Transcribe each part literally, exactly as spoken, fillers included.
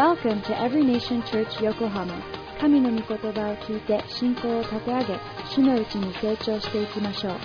Welcome to Every Nation Church Yokohama. 神の御言葉を聞いて信仰を立て上げ、主のうちに成長していきましょう。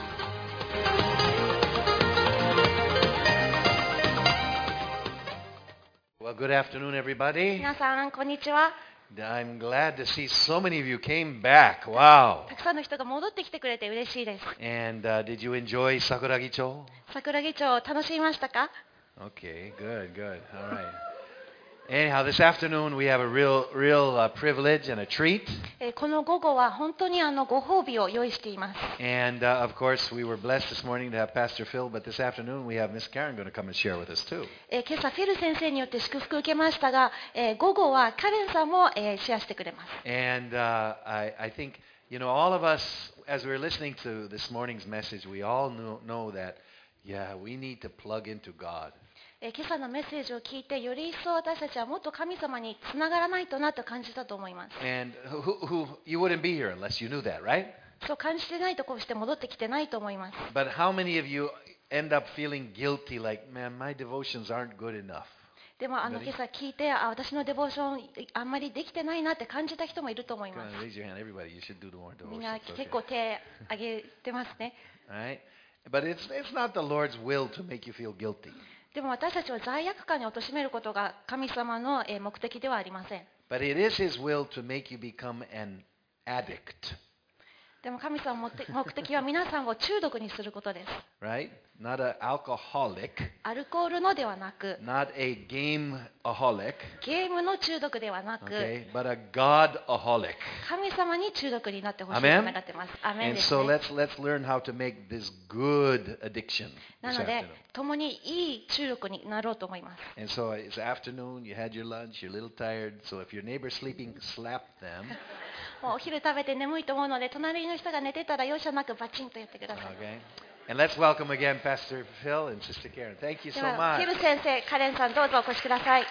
Well, good afternoon, everybody. 皆さんこんにちは。 I'm glad to see so many of you came back. Wow. たくさんの人が戻ってきてくれて嬉しいです。 And uh, did you enjoy Sakuragicho? 桜木町楽しみましたか？ Okay, good, good. All right. Anyhow, this afternoon we have a real, real uh, privilege and a treat. えーこの午後は本当にあのご褒美を用意しています。 And uh, of course, we were blessed this morning to have Pastor Phil, but this afternoon we have Miss Karen going to come and share with us too. えー今朝フィル先生によって祝福を受けましたが、えー午後はカレンさんも、えーシェアしてくれます。 And uh, I, I think, you know, all of us, as we're listening to this morning's message, we all know, know that, yeah, we need to plug into God. えー今朝のメッセージを聞いてより一層私たちはもっと神様につながらないとなと感じたと思います。 And who, who, you wouldn't be here unless you knew that, right? そう感じてないとこうして戻ってきてないと思います。 But how many of you end up feeling guilty, like, man, my devotions aren't good enough? でもあの今朝聞いてあ私のデボーションあんまりできてないなって感じた人もいると思い Come ます。 on, raise your hand, everybody. You should do more みんな devotions. Okay. 結構手挙げてますね。 All right? But it's, it's not the Lord's will to make you feel guilty. でも私たちを罪悪感に貶めることが神様のえー目的ではありません。 But it is His will to make you become an addict, でも神様の目的目的は皆さんを中毒にすることです。 right? Not an alcoholic, アルコールのではなく、 not a gameaholic, ゲームの中毒ではなく、 okay? But a Godaholic. 神様に中毒になってほしいと Amen? 願ってます。アメン And です so ね。 let's let's learn how to make this good addiction な this ので afternoon. 共にいい中毒になろうと思います。 And so it's afternoon, you had your lunch, you're a little tired, so if your neighbor's sleeping, slap them. もうお昼食べて眠いと思うので隣の人が寝てたら容赦なくバチンとやってください。 Okay? And let's welcome again Pastor Phil and Sister Karen. Thank you で so は much. フィル先生、カレンさんどうぞお越しください。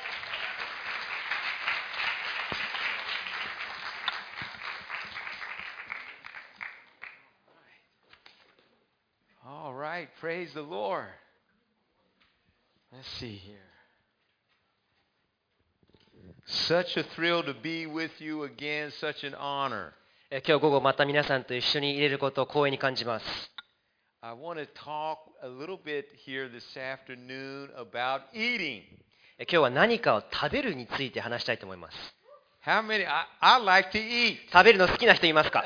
All right, praise the Lord. Let's see here. Such a thrill to be with you again, such an honor. え今日午後また皆さんと一緒にいれることを光栄に感じます。 I want to talk a little bit here this afternoon about eating. え今日は何かを食べるについて話したいと思います。 How many? I, I like to eat. 食べるの好きな人いますか？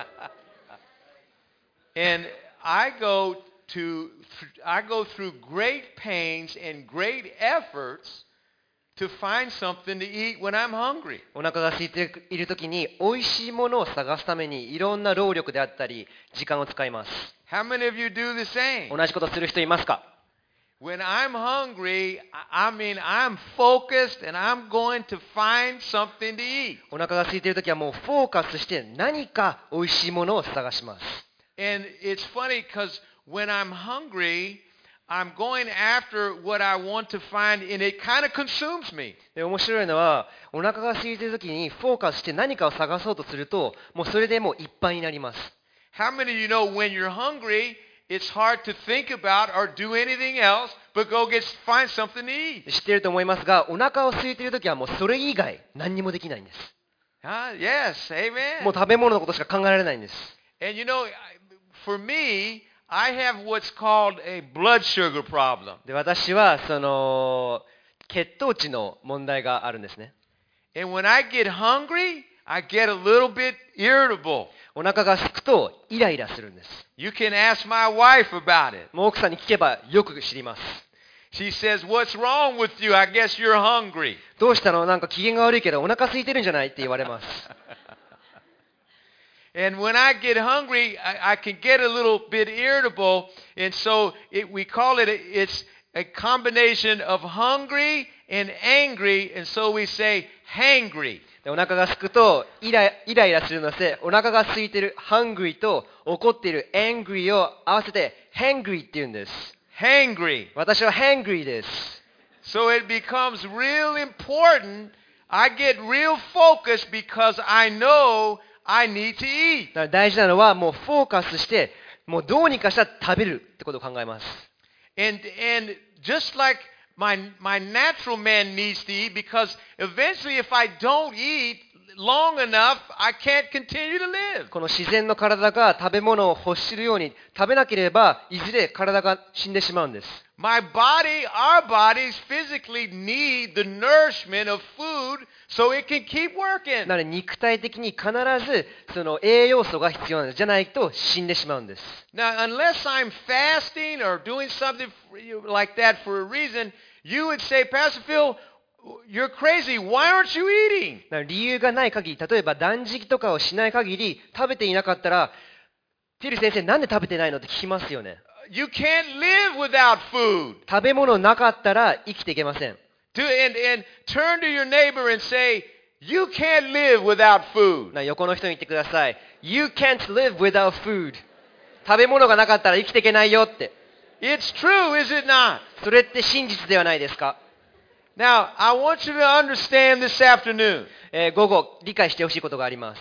And I go to I go through great pains and great efforts to find something to eat when I'm hungry. お腹が空いているときに美味しいものを探すためにいろんな労力であったり時間を使います。 How many of you do the same? 同じことする人いますか？ When I'm hungry, I I mean I'm focused and I'm going to find something to eat. お腹が空いているときはもうフォーカスして何か美味しいものを探します。 And it's funny because when I'm hungry, I'm going after what I want to find and it kind of consumes me. で面白いのはお腹が空いているときにフォーカスして何かを探そうとするともうそれでもういっぱいになります。 How many of you know when you're hungry, it's hard to think about or do anything else but go get find something to eat? 知っていると思いますが、お腹を空いているときはもうそれ以外何にもできないんです。 Huh? Yes, amen. もう食べ物のことしか考えられないんです。 And you know, for me, I have what's called a blood sugar problem. で私はその血糖値の問題があるんですね。 And when I get hungry, I get a little bit irritable. お腹が空くとイライラするんです。 You can ask my wife about it. もう奥さんに聞けばよく知ります。 She says, "What's wrong with you? I guess you're hungry." どうしたの？なんか機嫌が悪いけどお腹空いてるんじゃないって言われます。 And when I get hungry, I, I can get a little bit irritable, and so it, we call it, a, it's a combination of hungry and angry, and so we say hangry. でお腹が空くとイライライラするので、お腹が空いてる hungry と怒っている angry を合わせて hangry って言うんです。 Hangry. 私は hangry です。 So it becomes real important. I get real focused because I know I need to eat. だから大事なのはもうフォーカスしてもうどうにかしたら食べるってことを考えます。 And and just like my, my natural man needs to eat because eventually if I don't eat long enough, I can't continue to live. この自然の体が食べ物を欲するように食べなければいずれ体が死んでしまうんです。 My body, our bodies physically need the nourishment of food so it can keep working. なので肉体的に必ずその栄養素が必要なんです。じゃないと死んでしまうんです。 Now, unless I'm fasting or doing something like that for a reason, you would say, Pastor Phil, you're crazy. Why aren't you eating? なので理由がない限り、例えば断食とかをしない限り食べていなかったら、フィル先生なんで食べてないのって聞きますよね。 You can't live without food. 食べ物なかったら生きていけません。 To, and, and turn to your neighbor and say, you can't live without food. な横の人に言ってください。You can't live without food. 食べ物がなかったら生きていけないよって。 It's true, is it not? それって真実ではないですか？ Now, I want you to understand this afternoon. えー午後理解してほしいことがあります。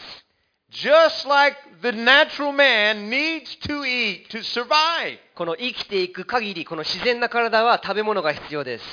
Just like the natural man needs to eat to survive, この生きていく限り、この自然な体は食べ物が必要です。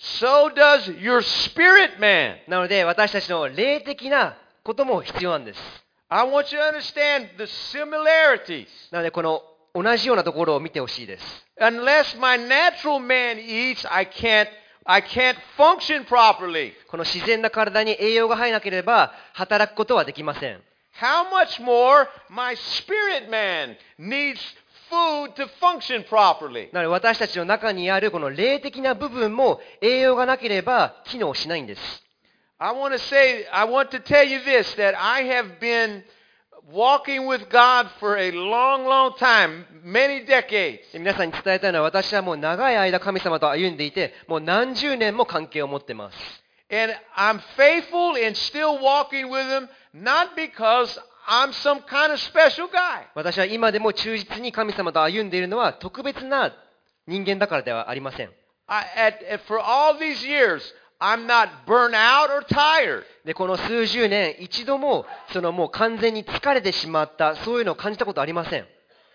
so does your spirit man. なので私たちの霊的なことも必要なんです。 I want you to understand the similarities. なのでこの同じようなところを見てほしいです。 Unless my natural man eats, I can't, I can't function properly. この自然な体に栄養が入らなければ働くことはできません。 How much more my spirit man needs food to function properly. なので私たちの中にあるこの霊的な部分も栄養がなければ機能しないんです。 I want to say, I want to tell you this, that I have been walking with God for a long, long time, many decades. 皆さんに伝えたいのは私はもう長い間神様と歩んでいてもう何十年も関係を持っています。 And I'm faithful and still walking with Him, not because I'm some kind of special guy. 私は今でも忠実に神様と歩んでいるのは特別な人間だからではありません。 I, at, at, for all these years, I'm not burnt out or tired. でこの数十年一度もそのもう完全に疲れてしまったそういうのを感じたことありません。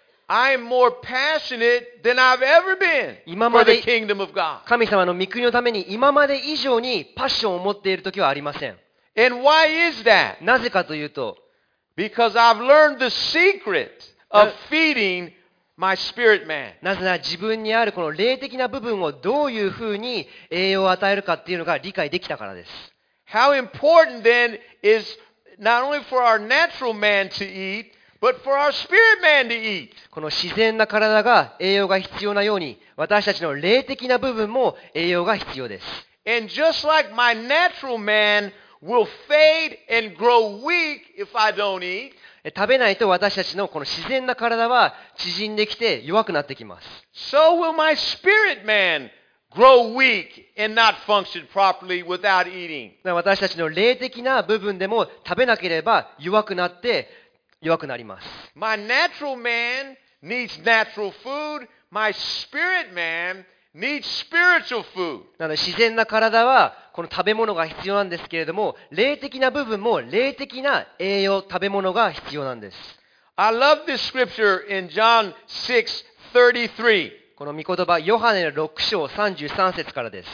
I'm more passionate than I've ever been 今 for ま the で kingdom of God. 神様の御国のために今まで以上にパッションを持っている時はありません。 And why is that? なぜかというと Because I've learned the secret of feeding my spirit man. なぜなら自分にあるこの霊的な部分をどういうふうに栄養を与えるかっていうのが理解できたからです。 How important then is not only for our natural man to eat, but for our spirit man to eat. この自然な体が栄養が必要なように私たちの霊的な部分も栄養が必要です。 And just like my natural man will fade and grow weak if I don't eat, 食べないと私たちのこの自然な体は縮んできて弱くなってきます。 so will my spirit man grow weak and not function properly without eating. 私たちの霊的な部分でも食べなければ弱くなって弱くなります。 My natural man needs natural food. My spirit man needs spiritual food. なので自然な体はこの食べ物が必要なんですけれども、霊的な部分も霊的な栄養、食べ物が必要なんです。 I love this scripture in John six thirty-three. この御言葉、ヨハネのろく章さんじゅうさん節からです。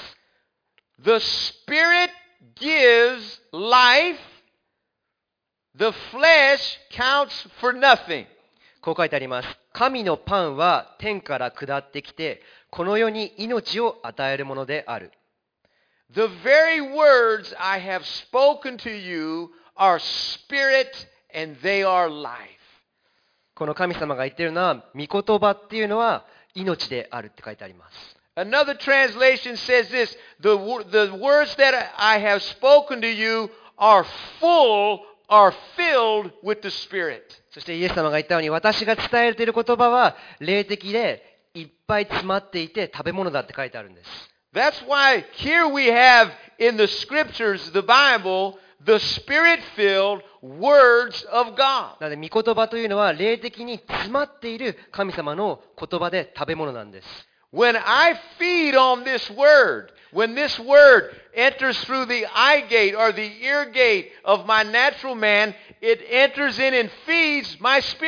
The Spirit gives life. The flesh counts for nothing. こう書いてあります。神のパンは天から下ってきて、この世に命を与えるものである。 The very words I have spoken to you are spirit and they are life. この神様が言っているのは、御言葉っていうのは命であるって書いてあります。 Another translation says this, the, the words that I have spoken to you are full, are filled with the Spirit. そしてイエス様が言ったように、私が伝えている言葉は霊的でいっぱい詰まっていて食べ物だって書いてあるんです。 That's why here we have in the scriptures, the Bible, the Spirit-filled words of God. なので御言葉というのは霊的に詰まっている神様の言葉で食べ物なんです。 When I feed on this word, when this word enters through the eye gate or the ear gate of my natural man, it enters in and feeds my spirit.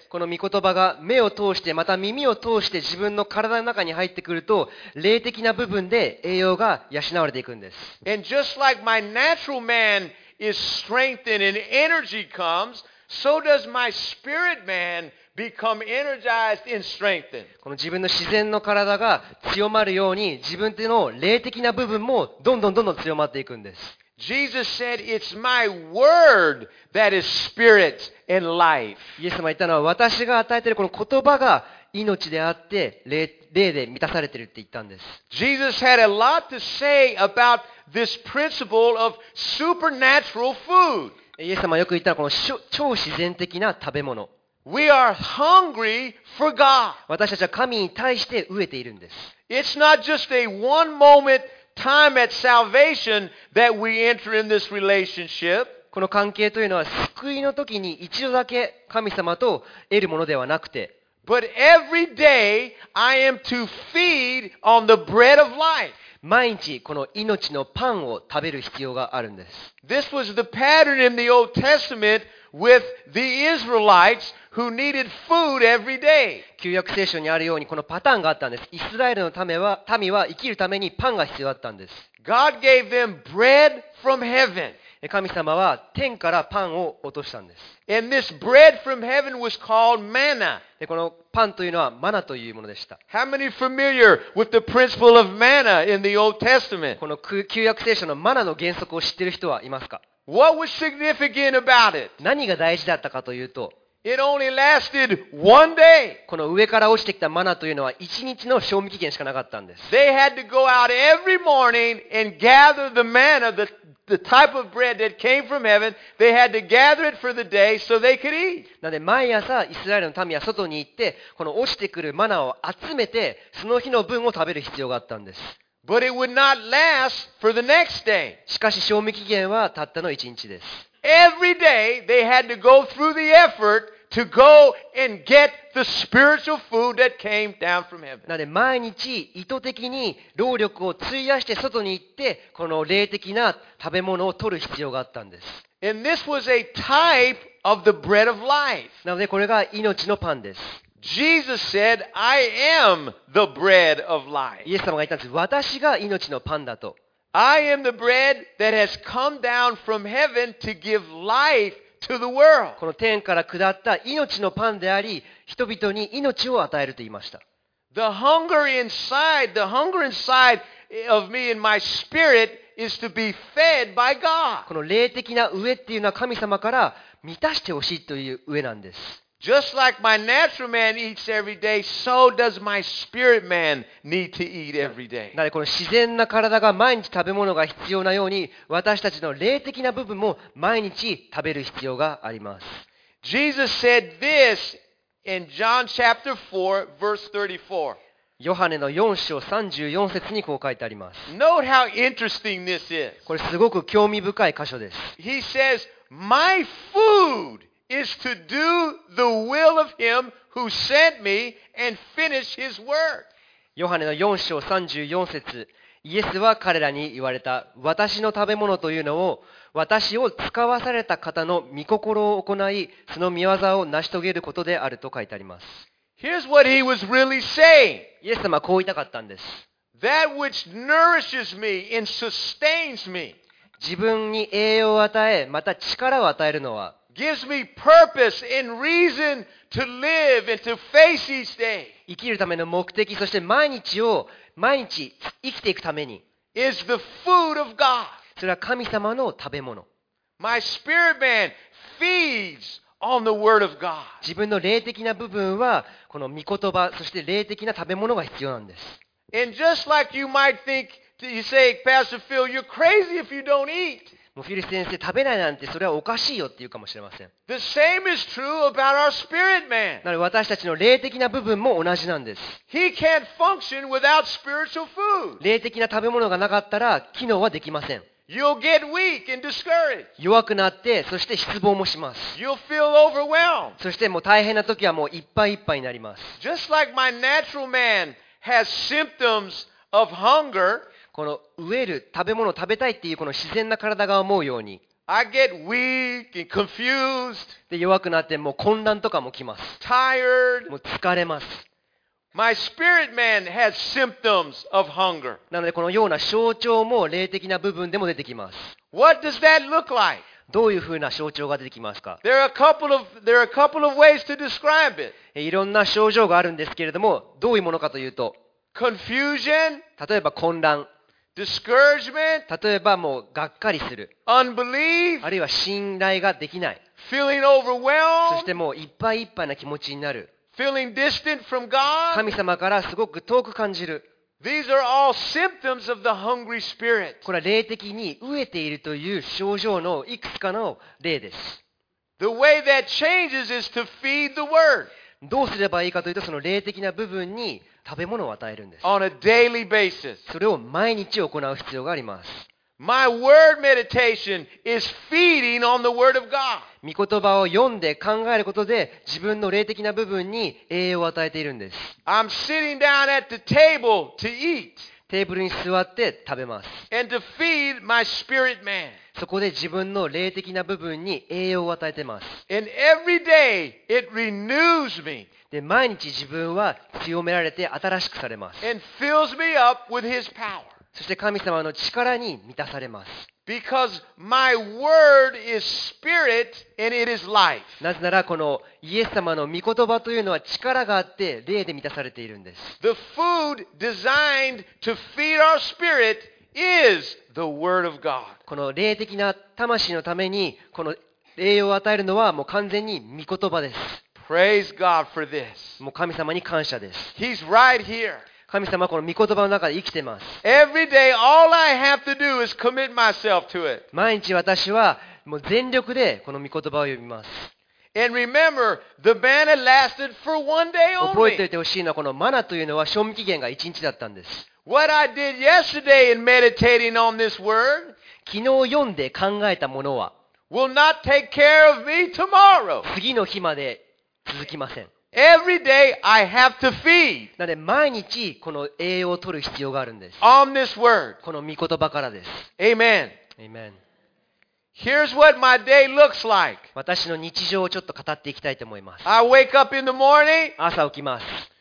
この御言葉が目を通してまた耳を通して自分の体の中に入ってくると、霊的な部分で栄養が養われていくんです。 And just like my natural man is strengthened and energy comes, so does my spirit man become energized and strengthened. この自分の自然の体が強まるように、自分の霊的な部分もどんどんどんどん強まっていくんです。 Jesus said, "It's my word that is spirit and life." イエス様が言ったのは、私が与えているこの言葉が命であって霊、霊で満たされているって言ったんです。 Jesus had a lot to say about this principle of supernatural food. イエス様がよく言ったのはこの超自然的な食べ物。 We are hungry for God. 私たちは神に対して飢えているんです。 It's not just a one moment time at salvation that we enter in this relationship. この関係というのは救いの時に一度だけ神様と得るものではなくて、 But every day I am to feed on the bread of life. 毎日この命のパンを食べる必要があるんです。 This was the pattern in the Old Testament with the Israelites who needed food every day. 旧約聖書にあるようにこのパターンがあったんです。イスラエルのためは民は生きるためにパンが必要だったんです。 God gave them bread from heaven. 神様は天からパンを落としたんです。 And this bread from heaven was called manna. でこのパンというのはマナというものでした。 How many familiar with the principle of manna in the Old Testament? この旧約聖書のマナの原則を知っている人はいますか？ What was significant about it? 何が大事だったかというと、 It only lasted one day. この上から落ちてきたマナというのは一日の賞味期限しかなかったんです。 They had to go out every morning and gather the manna, the, the type of bread that came from heaven. They had to gather it for the day so they could eat. なので毎朝イスラエルの民は外に行ってこの落ちてくるマナを集めてその日の分を食べる必要があったんです。 But it would not last for the next day. しかし賞味期限はたったの一日です。 Every day they had to go through the effort to go and get the spiritual food that came down from heaven. なので毎日意図的に労力を費やして外に行ってこの霊的な食べ物を取る必要があったんです。 And this was a type of the bread of life. なのでこれが命のパンです。 Jesus said, I am the bread of life. イエス様が言ったんです。私が命のパンだと。 I am the bread that has come down from heaven to give life to the world. この天から下った命のパンであり、人々に命を与えると言いました。 The hunger inside, the hunger inside of me and my spirit is to be fed by God. この霊的な飢えっていうのは神様から満たしてほしいという飢えなんです。 Just like my natural man eats every day, so does my spirit man need to eat every day. なのでこの自然な体が毎日食べ物が必要なように、私たちの霊的な部分も毎日食べる必要があります。 Jesus said this in John chapter four, verse thirty-four. ヨハネのよん章さんじゅうよん節にこう書いてあります。 Note how interesting this is. これすごく興味深い箇所です。 He says, My food is to do the will of him who sent me and finish his work. ヨハネのよん章さんじゅうよん節、イエスは彼らに言われた。私の食べ物というのを、私を使わされた方の御心を行い、その御業を成し遂げることであると書いてあります。 Here's what he was really saying. イエス様はこう言いたかったんです。 That which nourishes me and sustains me, 自分に栄養を与え、また力を与えるのは、 gives me purpose and reason to live and to face each day, 生きるための目的、そして毎日を、毎日生きていくために、 is the food of God. それは神様の食べ物。 My spirit man feeds on the word of God. 自分の霊的な部分は、この御言葉、そして霊的な食べ物が必要なんです。 And just like you might think, you say, Pastor Phil, you're crazy if you don't eat. もうフィリス先生、食べないなんてそれはおかしいよって言うかもしれません。 The same is true about our spirit man. なので私たちの霊的な部分も同じなんです。 He can't function without spiritual food. 霊的な食べ物がなかったら機能はできません。 You'll get weak and discouraged. 弱くなって、そして失望もします。 You'll feel overwhelmed. そしてもう大変な時はもういっぱいいっぱいになります。 Just like my natural man has symptoms of hunger, この飢える食べ物を食べたいっていうこの自然な体が思うように、 I get weak and confused, で、弱くなってもう混乱とかもきます。 tired. もう疲れます。 My spirit man has symptoms of hunger. なのでこのような象徴も霊的な部分でも出てきます。 What does that look like? どういうふうな象徴が出てきますか？ There are a couple of there are a couple of ways to describe it. えいろんな症状があるんですけれども、どういうものかというと、 Confusion, 例えば混乱、 discouragement, 例えばもうがっかりする、 unbelief, あるいは信頼ができない、 feeling そ overwhelmed, してもういっぱいいっぱいな気持ちになる、 feeling distant from God. 神様からすごく遠く感じる。 These are all symptoms of the hungry spirit. これは霊的に飢えているという症状のいくつかの例です。 The way that changes is to feed the word どうすればいいかというと、その霊的な部分に食べ物を与えるんです。 on a daily basis. それを毎日行う必要があります。 My word meditation is feeding on the word of God. 御言葉を読んで考えることで自分の霊的な部分に栄養を与えているんです。 I'm sitting down at the table to eat テーブルに座って食べます。 and to feed my spirit man. そこで自分の霊的な部分に栄養を与えています。 And every day it renews me で、毎日自分は強められて新しくされます。 and fills me up with his power. そして神様の力に満たされます。 Because my word is spirit and it is life. なぜならこのイエス様の御言葉というのは力があって霊で満たされているんです。 The food designed to feed our spirit is the word of God. この霊的な魂のためにこの栄養を与えるのはもう完全に御言葉です。 Praise God for this. もう神様に感謝です。 He's right here. 神様はこの御言葉の中で生きています。 Every day, all I have to do is commit myself to it. 毎日私はもう全力でこの御言葉を読みます。 And remember, the manna lasted for one day 覚えてお only. いてほしいのはこのマナというのは賞味期限がいちにちだったんです。 What I did yesterday in meditating on this word 昨日読んで考えたものは will not take care of me tomorrow. 次の日まで続きません。 Every day, I have to feed なので毎日この栄養を取る必要があるんです。 on this word. この御言葉からです。 Amen. Amen。 Here's what my day looks like. 私の日常をちょっと語っていきたいと思います。 I wake up in the morning, 朝起きます。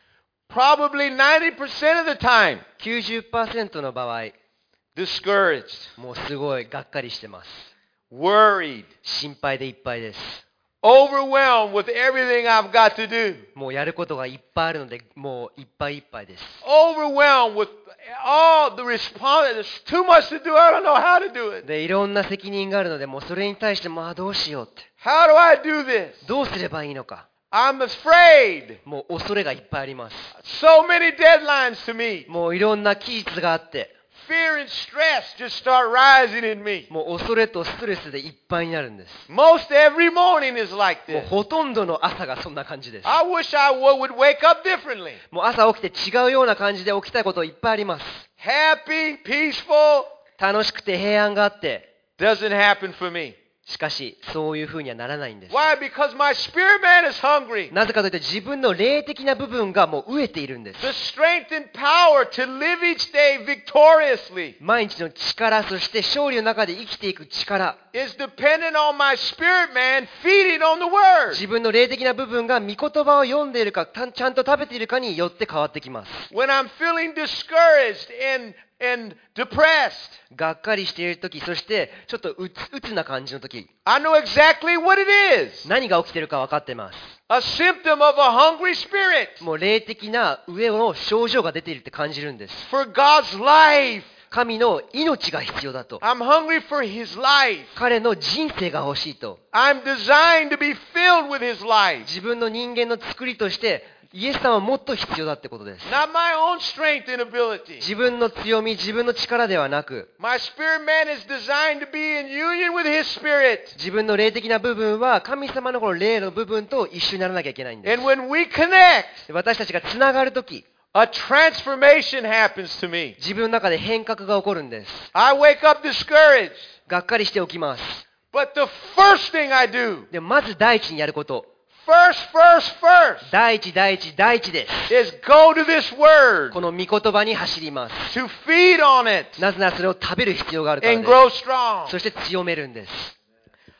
probably ninety percent of the time, きゅうじゅっパーセントの場合、 discouraged, もうすごいがっかりしてます。 worried, 心配でいっぱいです。 overwhelmed with everything I've got to do. もうやることがいっぱいあるので、もういっぱいいっぱいです。 Overwhelmed with all the response. There's too much to do. I don't know how to do it. で、いろんな責任があるので、もうそれに対して、まあどうしようって。 How do I do this? どうすればいいのか。 I'm afraid. もう恐れがいっぱいあります。 So many deadlines to meet. もういろんな期日があって、 Fear and stress just start rising in me. もう恐れとストレスでいっぱいになるんです。 Most every morning is like もう this. ほとんどの朝がそんな感じです。 I wish I would wake up differently. もう朝起きて違うような感じで起きたいこといっぱいあります。 Happy, peaceful. 楽しくて平安があって、 Doesn't happen for me. しかしそういうふうにはならないんです。 Why? Because my spirit man is hungry. なぜかというと自分の霊的な部分がもう飢えているんです。 The strength and power to live each day victoriously 毎日の力、そして勝利の中で生きていく力、 is dependent on my spirit man feeding on the word. 自分の霊的な部分が御言葉を読んでいるか、たちゃんと食べているかによって変わってきます。 When I'm feeling discouraged and, and depressed, がっかりしているとき、そしてちょっとうつうつな感じのとき、 I know exactly what it is. 何が起きているか分かっています。 A symptom of a hungry spirit もう霊的な上の症状が出ているって感じるんです。 for God's life. 神の命が必要だと。 I'm hungry for His life. 彼の人生が欲しいと。 I'm designed to be filled with His life. 自分の人間の作りとしてイエス様はもっと必要だってことです。 Not my own strength and ability. 自分の強み、自分の力ではなく、 My spirit man is designed to be in union with His spirit. 自分の霊的な部分は神様のこの霊の部分と一緒にならなきゃいけないんです。 And when we connect, 私たちがつながるとき、 a transformation happens to me. 自分の中で変革が起こるんです。 I wake up discouraged. がっかりしておきます。 But the first thing I do, でもまず第一にやること、 first, first, first, 第一、第一、第一です。 is go to this word この御言葉に走ります。 to feed on it なぜならそれを食べる必要があるから and です。 grow strong. そして強めるんです。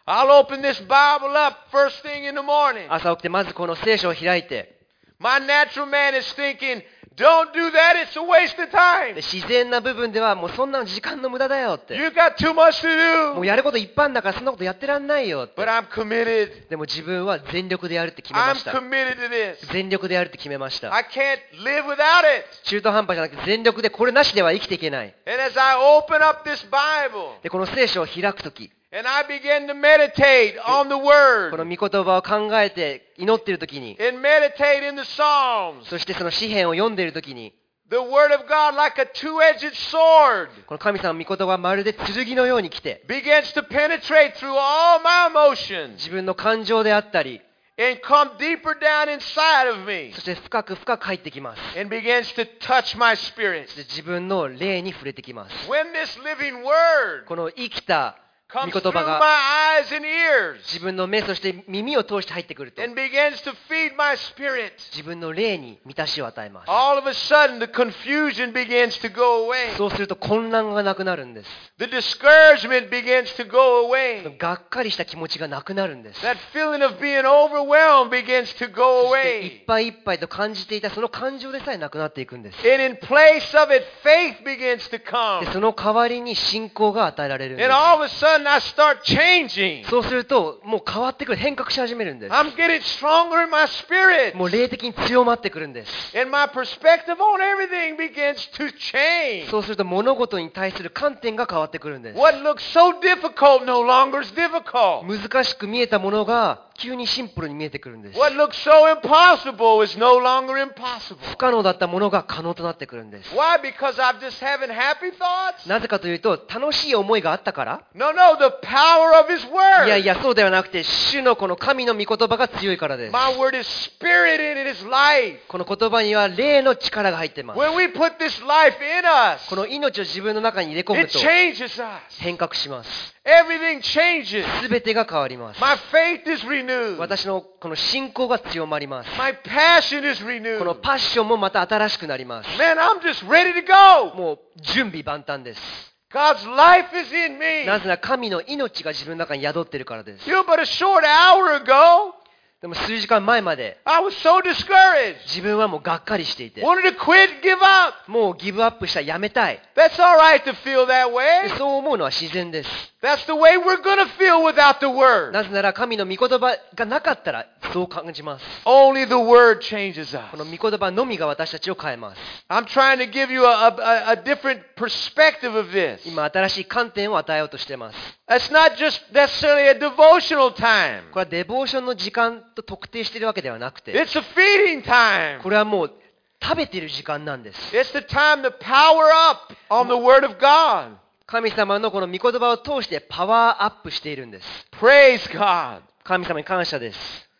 I'll open this Bible up first thing in the morning. 朝起きてまずこの聖書を開いて、 My natural man is thinking, don't do that, it's a waste of time. で自然な部分ではもうそんなの時間の無駄だよって、 You got too much to もう do. やることいっぱいあるんだからそんなことやってらんないよって。 But I'm committed. でも自分は全力でやるって決めま I'm した。 committed to this. 全力でやるって決めました。 I can't live without it. 中途半端じゃなくて全力でこれなしでは生きていけない。 And as I open up this Bible でこの聖書を開くとき、 and I begin to meditate on the こ Word の御言葉を考えて祈っているときに、 and meditate in the Psalms, そしてその詩篇を読んでいるときに、 the Word of God like a two-edged sword この神様の御言葉はまるで剣のように来て、 begins to penetrate through all my emotions 自分の感情であったり、 and come deeper down inside of me そして深く深く入ってきます。 and begins to touch my spirit. そして自分の霊に触れてきます。 When this living Word この生きた御 comes 言 through 葉 my が eyes and ears 自分の目そして耳を通して入ってくると、 and begins to feed my spirit, 自分の霊に満たしを与えます。 all of a sudden the confusion begins to go away. そうすると混乱がなくなるんです。 The discouragement begins to go away. がっかりした気持ちがなくなるんです。 That feeling of being overwhelmed begins to go そしていっ away. ぱいいっぱいと感じていたその感情でさえなくなっていくんです。 And in place of it, faith begins to で come. その代わりに信仰が与えられるんで And all of a sudden I start changing. す。そうするともう変わってくる、変革し始めるんです。 I'm getting stronger in my spirit. もう霊的に強まってくるんです。 And my perspective on everything begins to change. そうすると物事に対する観点が変わってくるんです。 What looks so difficult no longer is difficult. 難しく見えたものが急にシンプルに見えてくるんです。 What looks so impossible is no longer 不 impossible. 可能だったものが可能となってくるんです。 Why? Because I'm just having happy thoughts? なぜかというと楽しい思いがあったから？ No, no, the power of His いやい Word. やそうではなくて、主のこの神の御言葉が強いからです。 My Word is spirit and it is life. この言葉には霊の力が入っています。 When we put this life in us, この命を自分の中に入れ込む it と changes us. 変革します。 Everything changes. すべてが変わります。 My faith is renewed. 私のこの信仰が強まります。 My passion is この renewed. パッションもまた新しくなります。 Man, I'm just ready to go. もう準備万端です。 God's life is in me. なぜなら神の命が自分の中に宿っているからです。 You know, but a short hour ago, でも数時間前まで I was so discouraged. 自分はもうがっかりしていて、 Wanted to quit, give up. もうギブアップした、やめたい。 That's all right to feel that で way. そう思うのは自然です。 That's the way we're going to feel without the Word. なぜなら神の御言葉がなかったらそう感じます。 Only the Word changes この us. 御言葉のみが私たちを変えます。 I'm trying to give you a, a, a different perspective of this. 今新しい観点を与えようとしています。 It's not just necessarily a devotional time. これはデボーションの時間と特定しているわけではなくて、 It's a feeding time. これはもう食べている時間なんです。 It's the time to power up on the Word of God. 神様のこの御言葉を通してパワーアップしているんです。 Praise God. 神様に感謝です。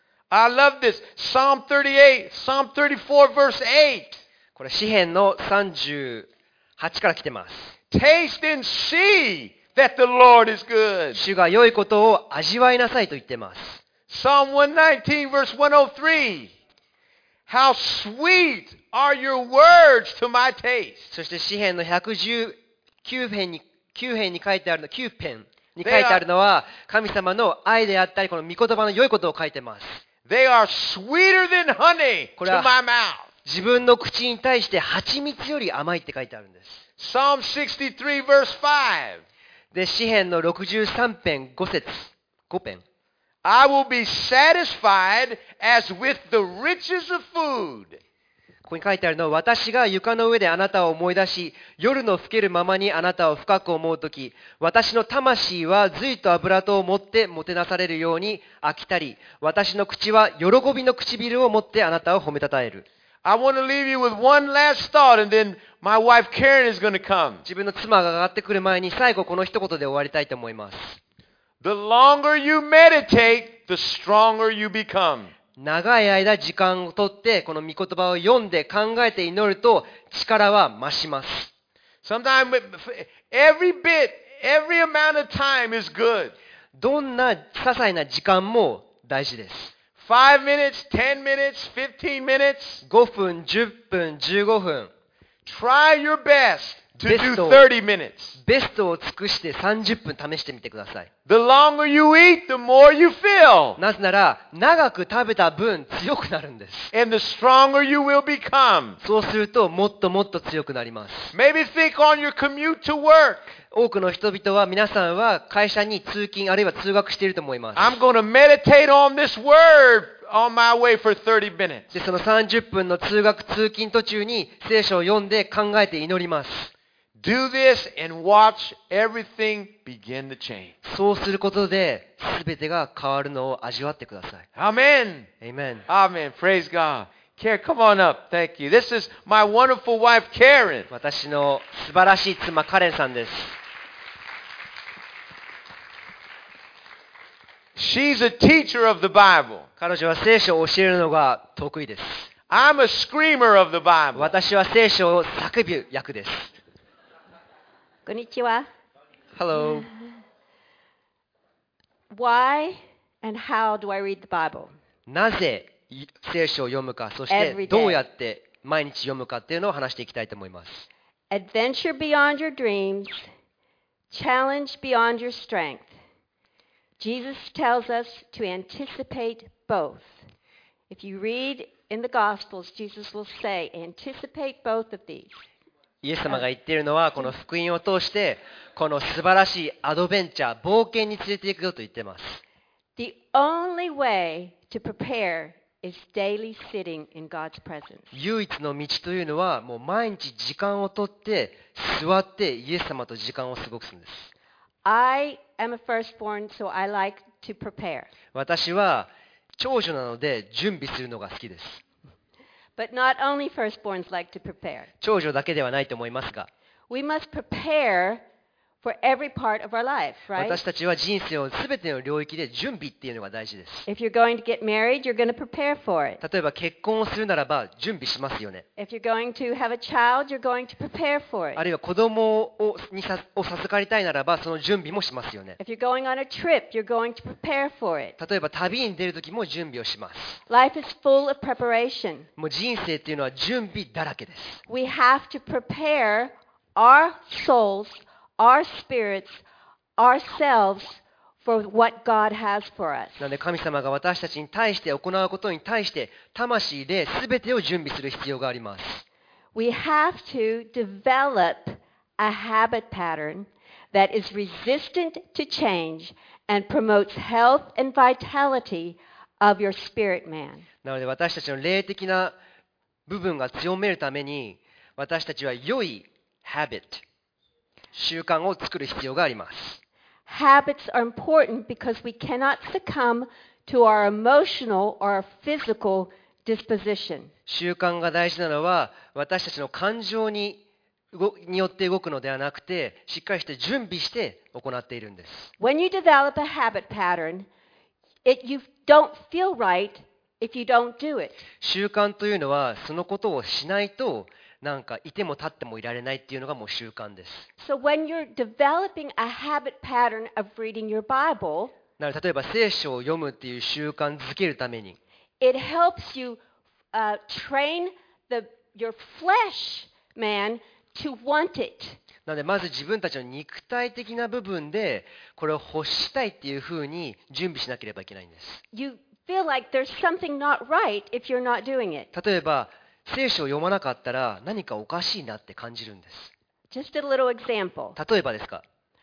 I love this. Psalm thirty-eight, Psalm thirty-four, verse eight. これ詩篇のさんじゅうはちから来てます。 Taste and see that the Lord is good. 主が良いことを味わいなさいと言っています。 Psalm one nineteen, verse one oh three. How sweet are your words to my taste. そして詩篇のひゃくじゅうきゅう編にきゅう編に書いてあるのきゅう編に書いてあるのは神様の愛であったりこの御言葉の良いことを書いてます。 They are sweeter than honey これは to my mouth. 自分の口に対して蜂蜜より甘いって書いてあるんです。 Psalm sixty-three, verse five. で詩篇のろくじゅうさん編ご節ご編 I will be satisfied as with the riches of food. ここに書いてあるのは私が床の上であなたを思い出し夜の更けるままにあなたを深く思うとき私の魂は髄と油とを持ってもてなされるように飽きたり私の口は喜びの唇を持ってあなたを褒めたたえる。 I want to leave you with one last thought and then my wife Karen is going to come. 自分の妻が上がってくる前に最後この一言で終わりたいと思います。 The longer you meditate, the stronger you become. 長い間時間をとってこの御言葉を読んで考えて祈ると力は増します。 Sometimes every bit, every amount of time is good. どんな些細な時間も大事です。 Five minutes, ten minutes, fifteen minutes. ごふん、じゅっぷん、じゅうごふん。 Try your best to ベ do ストを thirty minutes. ベストを尽くしてさんじゅっぷん試してみてください。 The longer you eat, the more you feel. なぜなら、長く食べた分強くなるんです。 And the stronger you will become. そうすると、もっともっと強くなります。 Maybe think on your commute to work. 多くの人々は、皆さんは会社に通勤あるいは通学していると思います。 I'm going to meditate on this word on my way for thirty minutes. で、そのさんじゅっぷんの通学通勤途中に聖書を読んで考えて祈ります。 Do this and watch everything begin to change. そうすることで、全てが変わるのを味わってください。 Amen. Amen. Amen. Praise God. Karen, come on up. Thank you. This is my wonderful wife, Karen. 私の素晴らしい妻、カレンさんです。 She's a teacher of the Bible. 彼女は聖書を教えるのが得意です。 I'm a screamer of the Bible. 私は聖書を叫ぶ役です。 こんにちは。 Hello. Why and how do I read the Bible? なぜ聖書を読むか、そし Every て day. どうやって毎日読むかっていうのを話していきたいと思います。 Adventure beyond your dreams, challenge beyond your strength. Jesus tells us to anticipate both. If you read in the Gospels, Jesus will say, anticipate both of these. イエス様が言っているのは、この福音を通して、この素晴らしいアドベンチャー、冒険に連れていくよと言っています。 The only way to prepare is daily sitting in God's presence. 唯一の道というのは、もう毎日時間をとって座ってイエス様と時間を過ごすんです。 I am a firstborn, so I like to prepare. 私は長女なので準備するのが好きです。 But not only firstborns like to prepare. 長女だけではないと思いますが、 We must prepare for every part of our life, right? 私たちは人生をすべての領域で準備っていうのが大事です。 If you're going to get married, you're going to prepare for it. 例えば結婚をするならば準備しますよね。 If you're going to have a child, you're going to prepare for あ it. るいは子供をにさを授かりたいならばその準備もしますよね。 If you're going on a trip, you're going to prepare for it. 例えば旅に出るときも準備をします。 Life is full of preparation. もう人生っていうのは準備だらけです。 We have to prepare our souls, our spirits, ourselves for what God has for us. なので神様が私たちに対して行うことに対して魂で全てを準備する必要があります。 We have to develop a habit pattern that is resistant to change and promotes health and vitality of your spirit man. なので私たちの霊的な部分が強めるために私たちは良い habit 習慣を作る必要があります。 Habits are important because we cannot succumb to our emotional or our physical disposition. 習慣が大事なのは私たちの感情に動によって動くのではなくてしっかりして準備して行っているんです。 When you develop a habit pattern, it, you don't feel right if you don't do it. 習慣というのはそのことをしないとなんかいても立ってもいられないっていうのがもう習慣です。 So when you're developing a habit pattern of reading your Bible, なので例えば聖書を読むっていう習慣づけるために it helps you uh, train the, your flesh man to want it. なのでまず自分たちの肉体的な部分でこれを欲したいっていうふうに準備しなければいけないんです。 You feel like there's something not right if you're not doing it. 例えば聖書を読まなかったら何かおかしいなって感じるんです。 Just a little example. 例えばですか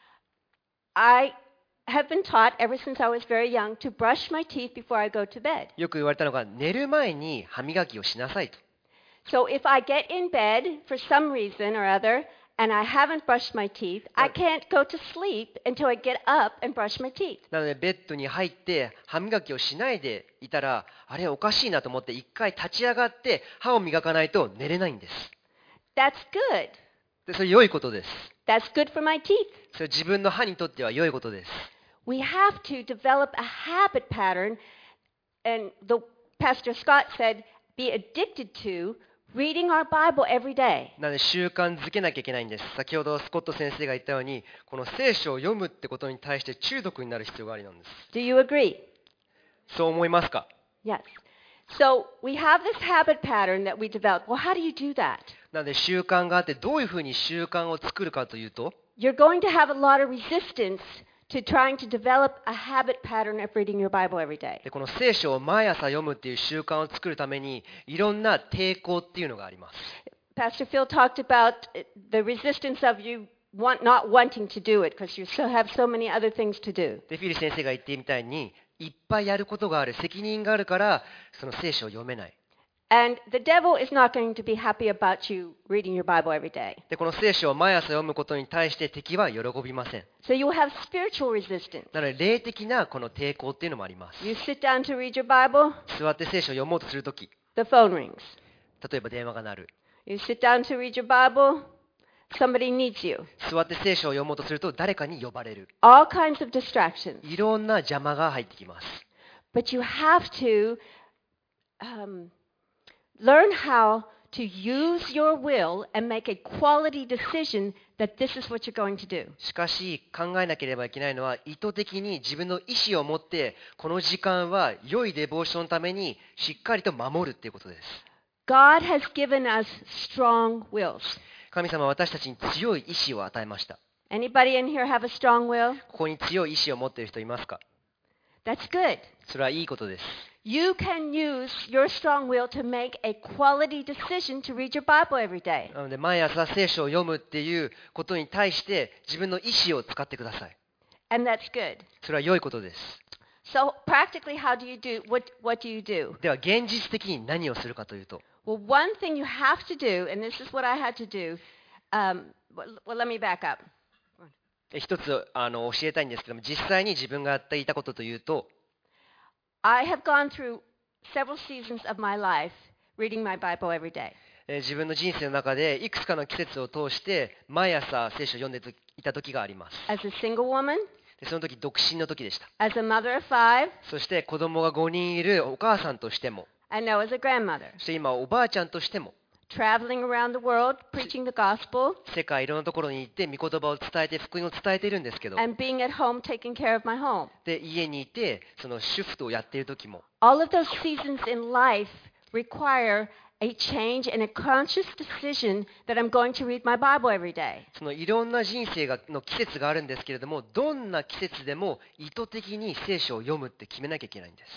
I have been taught ever since I was very young to brush my teeth before I go to bed. よく言われたのが寝る前に歯磨きをしなさいと。 So if I get in bed for some reason or other and I haven't brushed my teeth, I can't go to sleep until I get up and brush my teeth. なのでベッドに入って歯磨きをしないでいたらあれおかしいなと思って一回立ち上がって歯を磨かないと寝れないんです。 That's good. でそれ良いことです。 That's good for my teeth. それ自分の歯にとっては良いことです。 We have to develop a habit pattern, and the Pastor Scott said, be addicted to reading our Bible every day. なので習慣づけなきゃいけないんです。先ほどスコット先生が言ったようにこの聖書を読むってことに対して中毒になる必要がありなんです。 Do you agree? そう思いますか？ Yes. So we have this habit pattern that we develop. Well, how do you do that? なので習慣があって、どういうふうに習慣を作るかというと、 You're going to have a lot of resistance to trying to develop a habit pattern of reading your Bible every day. でこの聖書を毎朝読むっていう習慣を作るために、いろんな抵抗っていうのがあります。 Pastor Phil talked about the resistance of you want, not wanting to do it because you still have so many other things to do. でフィル先生が言ってみたいに、いっぱいやることがある、責任があるから、その聖書を読めない。 And the devil is not going to be happy about you reading your Bible every day. でこの聖書を毎朝読むことに対して敵は喜びません。 So you will have spiritual resistance. なので霊的なこの抵抗っていうのもあります。 You sit down to read your Bible, 座って聖書を読もうとするとき、 the phone rings. 例えば電話が鳴る。 You sit down to read your Bible, somebody needs you. 座って聖書を読もうとすると誰かに呼ばれる。 All kinds of distractions. いろんな邪魔が入ってきます。 But you have to um, learn how to use your will and make a quality decision that this is what you're going to do. しかし考えなければいけないのは、意図的に自分の意思を持ってこの時間は良いデボーションのためにしっかりと守るっていうことです。 God has given us strong wills. 神様は私たちに強い意志を与えました。 Anybody in here have a strong will? ここに強い意志を持っている人いますか？ That's good. それはいいことです。 You can use your strong will to make a quality decision to read your Bible every day. なので毎朝聖書を読むっていうことに対して自分の意志を使ってください。 And that's good. それは良いことです。 So practically, how do you do? What, what do you do? では現実的に何をするかというと、 Well, one thing you have to do, and this is what I had to do. Um, well, well, let me back up. 一つあの教えたいんですけども、実際に自分がやっていたことというと、 I have gone through several seasons of my life reading my Bible every day. えー自分の人生の中でいくつかの季節を通して毎朝聖書を読んでいた時があります。 As a single woman, でその時独身の時でした。 as a mother of five, そして子供がごにんいるお母さんとしても、 and now as a grandmother. そして今おばあちゃんとしても、 Traveling around the world, preaching the gospel, 世界いろんなところに行って御言葉を伝えて福音を伝えているんですけど、 and being at home taking care of my home. で家にいてその主婦をやっている時も、 All of those seasons in life require a change and a conscious decision that I'm going to read my Bible every day. そのいろんな人生がの季節があるんですけれども、どんな季節でも意図的に聖書を読むって決めなきゃいけないんです。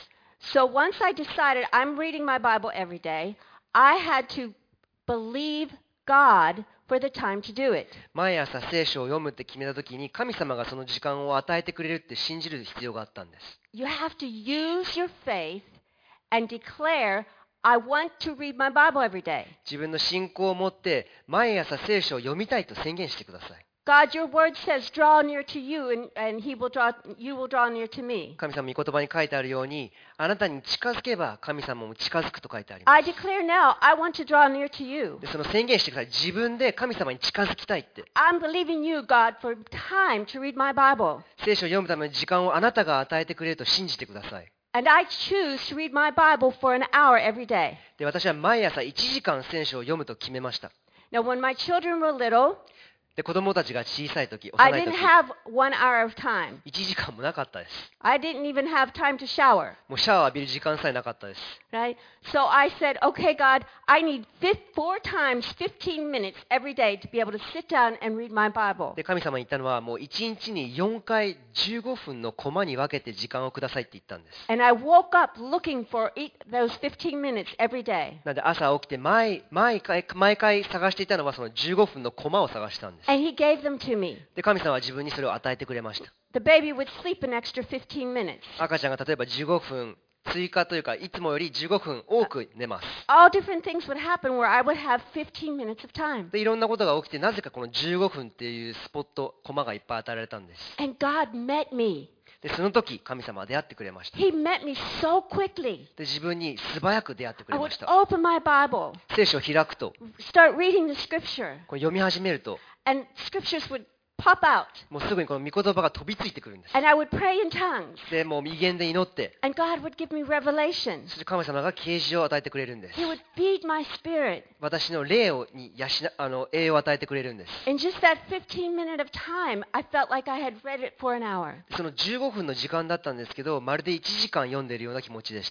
So once I decided I'm reading my Bible every day, I had to believe God for the time to do it. 毎朝聖書を読むって決めた時に、神様がその時間を与えてくれるって信じる必要があったんです。 You have to use your faith and declare, I want to read my Bible every day. 自分の信仰を持って毎朝聖書を読みたいと宣言してください。 God, your word says, draw near to you, and, and he will draw, you will draw near to me. 神様の御言葉に書いてあるように、あなたに近づけば神様も近づくと書いてありま I す。 declare now, I want to draw near to you. でその宣言してください。自分で神様に近づきたいって。 I'm believing you, God, for time to read my Bible. 聖書を読むための時間をあなたが与えてくれると信じてください。 And I choose to read my Bible for an hour every day. で私は毎朝いちじかん聖書を読むと決めました。 Now, when my children were little, で子供たちが小さい時、 I 幼い didn't 時、 have one hour of time. いちじかんもなかったです。 I didn't even have time to shower, もうシャワー浴びる時間さえなかったです。 right? So I said, okay, God, I need fif- four times fifteen minutes every day to be able to sit down and read my Bible. で神様に言ったのは、もういちにちによんかいじゅうごふんのコマに分けて時間をくださいって言ったんです。 And I woke up looking for each, those fifteen minutes every day. なので朝起きて毎毎回毎回探していたのはそのじゅうごふんのコマを探したんです。 And he gave them to me. で神様は自分にそれを与えてくれました。 The baby would sleep an extra fifteen minutes. 赤ちゃんが例えばじゅうごふん追加というか、いつもよりじゅうごふん多く寝ます。 All different things would happen where I would have fifteen minutes of time. でいろんなことが起きて、なぜかこのじゅうごふんっていうスポットコマがいっぱい与えられたんです。 And God met me. でその時神様は出会ってくれました。 He met me so quickly. で自分に素早く出会ってく I れ would ました。 open my Bible, 聖書を開くと、 start reading the scripture, これ読み始めると、 and scriptures would pop out. もうすぐにこの御言葉が飛びついてくるんです。 And I would pray in tongues. でもう右弦で祈って、 And God would give me revelation. そして神様が啓示を与えてくれるんです。 He would feed my spirit. 私の霊をに養あの栄養を与えてくれるんです。 In just that fifteen minute of time, I felt like I had read it for an hour. そのじゅうごふんの時間だったんですけど、まるでいちじかん読んでいるような気持ちでした。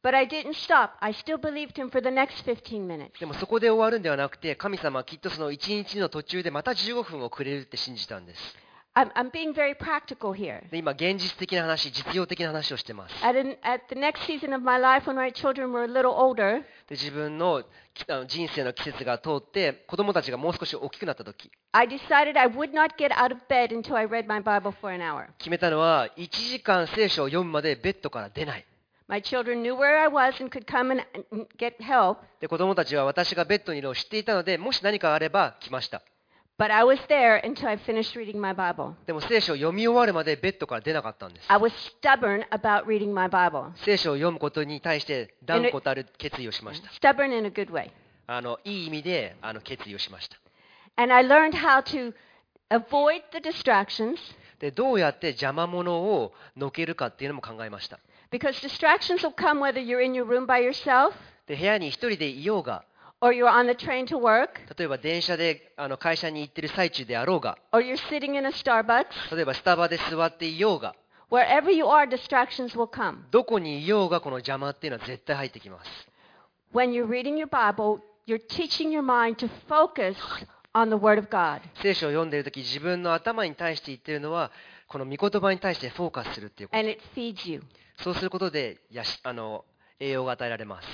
But I didn't stop. I still believed him for the next fifteen minutes. でもそこで終わるんではなくて、神様はきっとそのいちにちの途中でまたじゅうごふんをくれるって信じたんです。 I'm, I'm being very practical here. で今、現実的な話、実用的な話をしてます。 At, an, at the next season of my life, when my children were a little older, で自分のきあの人生の季節が通って、子供たちがもう少し大きくなったとき、 I decided I would not get out of bed until I read my Bible for an hour. 決めたのは、いちじかん聖書を読むまでベッドから出ない。 My children knew where I was and could come and and get help, で子供たちは私がベッドにいるのを知っていたので、もし何かあれば来ました。 but I was there until I finished reading my Bible. でも聖書を読み終わるまでベッドから出なかったんです。 I was stubborn about reading my Bible. 聖書を読むことに対して断固たる決意をしました。 Stubborn in a good way. あのいい意味であの決意をしました。 And I learned how to avoid the distractions, でどうやって邪魔者をのけるかっていうのも考えました。 because distractions will come whether you're in your room by yourself で部屋に一人でいようが、 or you're on the train to work 例えば電車であの会社に行ってる最中であろうが、 or you're sitting in a Starbucks. 例えばスタバで座っていようが、 Wherever you are, distractions will come. どこにいようがこの邪魔っていうのは絶対入ってきます。 When you're reading your Bible, you're teaching your mind to focus on the Word of God. 聖書を読んでいるとき、自分の頭に対して言っているのは、この御言葉に対してフォーカスするっていうこと。 And it feeds you. そうすることでやしあの栄養が与えられます。